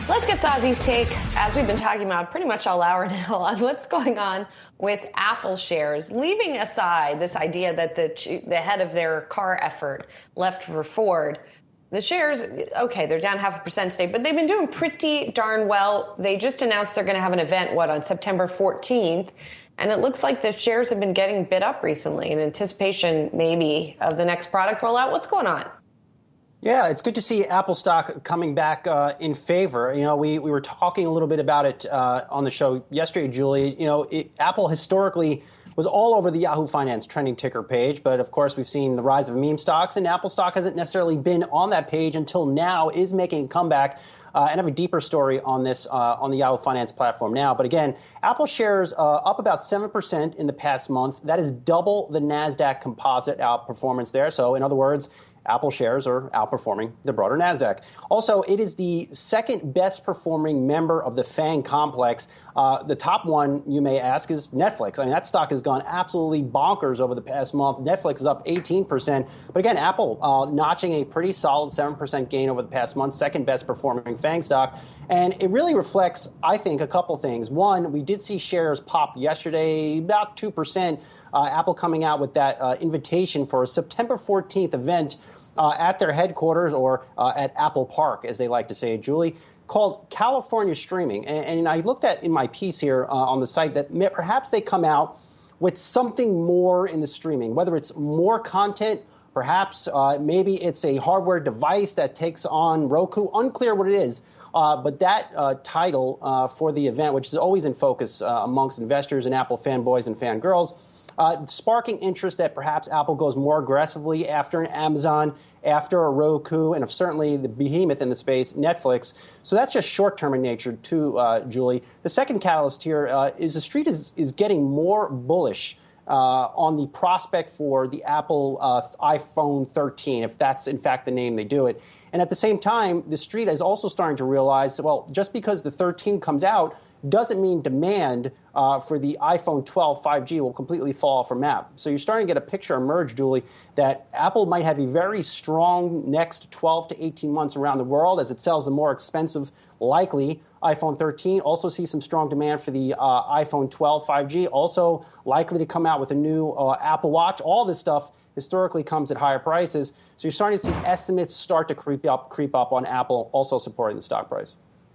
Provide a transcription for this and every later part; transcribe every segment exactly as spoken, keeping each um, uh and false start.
Let's get Sazi's take, as we've been talking about pretty much all hour now, on what's going on with Apple shares, leaving aside this idea that the the head of their car effort left for Ford. The shares, okay, they're down half a percent today, but they've been doing pretty darn well. They just announced they're going to have an event, what, on September fourteenth, and it looks like the shares have been getting bid up recently in anticipation maybe of the next product rollout. What's going on? Yeah, it's good to see Apple stock coming back uh, in favor. You know, we, we were talking a little bit about it uh, on the show yesterday, Julie. You know, it, Apple historically was all over the Yahoo Finance trending ticker page. But, of course, we've seen the rise of meme stocks, and Apple stock hasn't necessarily been on that page until now, is making a comeback. Uh, and I have a deeper story on this uh, on the Yahoo Finance platform now. But again, Apple shares uh, up about seven percent in the past month. That is double the NASDAQ composite outperformance there. So, in other words, Apple shares are outperforming the broader NASDAQ. Also, it is the second best performing member of the FANG complex. Uh, the top one, you may ask, is Netflix. I mean, that stock has gone absolutely bonkers over the past month. Netflix is up eighteen percent. But again, Apple uh, notching a pretty solid seven percent gain over the past month, second best performing FANG stock. And it really reflects, I think, a couple things. One, we did see shares pop yesterday, about two percent. Uh, Apple coming out with that uh, invitation for a September fourteenth event Uh, at their headquarters, or uh, at Apple Park, as they like to say, Julie, called California Streaming. And, and I looked at in my piece here uh, on the site that may, perhaps they come out with something more in the streaming, whether it's more content, perhaps uh, maybe it's a hardware device that takes on Roku, unclear what it is. Uh, but that uh, title uh, for the event, which is always in focus uh, amongst investors and Apple fanboys and fangirls, Uh, sparking interest that perhaps Apple goes more aggressively after an Amazon, after a Roku, and of certainly the behemoth in the space, Netflix. So that's just short-term in nature, too, uh, Julie. The second catalyst here uh, is the street is, is getting more bullish uh, on the prospect for the Apple uh, iPhone thirteen, if that's, in fact, the name they do it. And at the same time, the street is also starting to realize, well, just because the thirteen comes out doesn't mean demand uh, for the iPhone twelve five G will completely fall off from map. So you're starting to get a picture emerge, Julie, that Apple might have a very strong next twelve to eighteen months around the world as it sells the more expensive, likely iPhone thirteen. Also see some strong demand for the uh, iPhone twelve five G. Also likely to come out with a new uh, Apple Watch. All this stuff historically comes at higher prices. So you're starting to see estimates start to creep up, creep up on Apple, also supporting the stock price.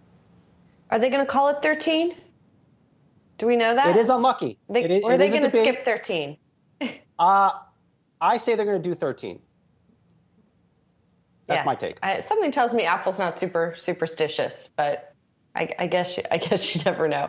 Are they going to call it thirteen? Do we know that? It is unlucky. They, it is, or are it they is going to skip thirteen? uh, I say they're going to do thirteen. That's yes. my take. I, something tells me Apple's not super superstitious, but I, I guess you, I guess you never know.